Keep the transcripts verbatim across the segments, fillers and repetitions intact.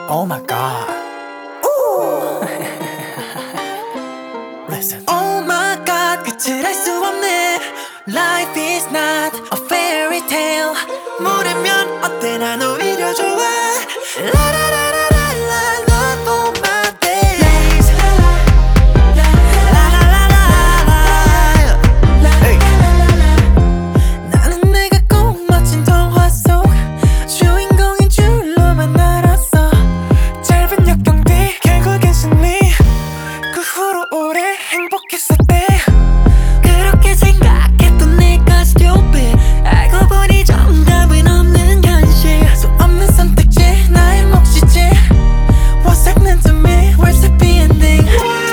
Oh my god. Ooh. Listen. Oh my god, 끝을 알 수 없네. Life is not a fairy tale. 모르면 어때 난 오히려 좋아. 라라라라라 love all my days. 라라라라라. Hey. 나는 내가 꼭 멋진 동화 속 주인공인 줄로만 알았어. 짧은 역경 뒤 결국엔 승리. 그 후로 오래 행복했었대. 그렇게 생각했던 내가 stupid. 알고 보니 정답은 없는 현실. 수 없는 선택지 나의 몫이지. What's happening to me? Where's the happy ending?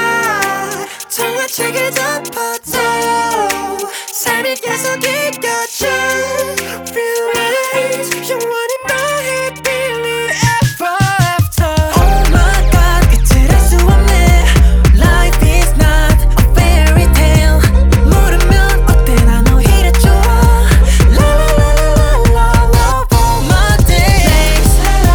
정화책을 덮어도 삶이 계속 이겨져. Realize 영원히 너의 빌리 ever after. Oh my god, 끝을 알 수 없네. Life is not a fairy tale. 모르면 어때 난 오히려 좋아. La la la la la la love all my days.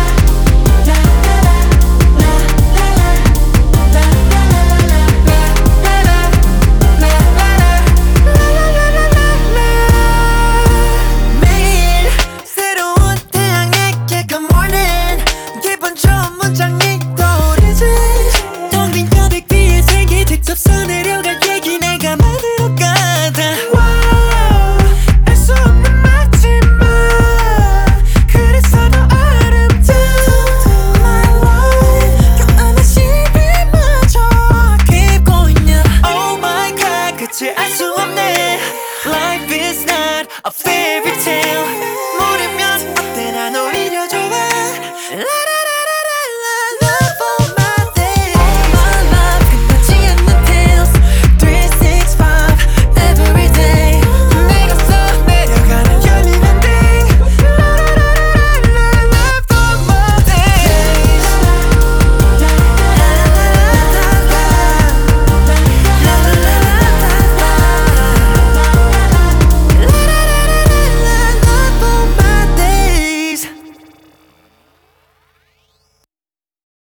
매일 새로운 태양에게 good morning. 기분 좋은 문장이 떠오르지. 텅 빈 여백 뒤에 세계 직접 써내려갈 얘기 내가 만들어 가다. Wow, 알 수 없는 마지막. 그래서 더 아름다운 my life. 그 안에 시비마저 깊고 있냐. Oh my god, 끝을 알 수 없네. Life is not a fairy tale. 모르면 어때 난 오히려 좋아.